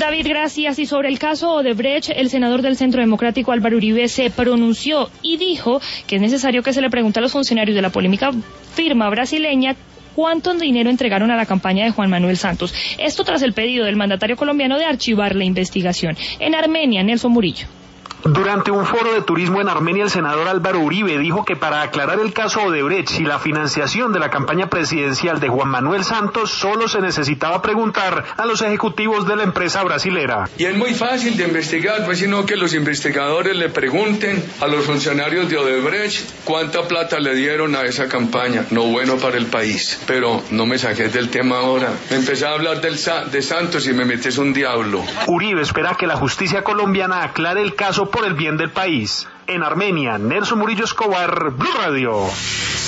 David, gracias. Y sobre el caso Odebrecht, el senador del Centro Democrático Álvaro Uribe se pronunció y dijo que es necesario que se le pregunte a los funcionarios de la polémica firma brasileña cuánto dinero entregaron a la campaña de Juan Manuel Santos. Esto tras el pedido del mandatario colombiano de archivar la investigación. En Armenia, Nelson Murillo. Durante un foro de turismo en Armenia, el senador Álvaro Uribe dijo que para aclarar el caso Odebrecht y la financiación de la campaña presidencial de Juan Manuel Santos, solo se necesitaba preguntar a los ejecutivos de la empresa brasilera. Y es muy fácil de investigar, pues sino que los investigadores le pregunten a los funcionarios de Odebrecht cuánta plata le dieron a esa campaña. No bueno para el país, pero no me saques del tema ahora. Me empecé a hablar de Santos y me metes un diablo. Uribe espera que la justicia colombiana aclare el caso por el bien del país. En Armenia, Nelson Murillo Escobar, Blue Radio.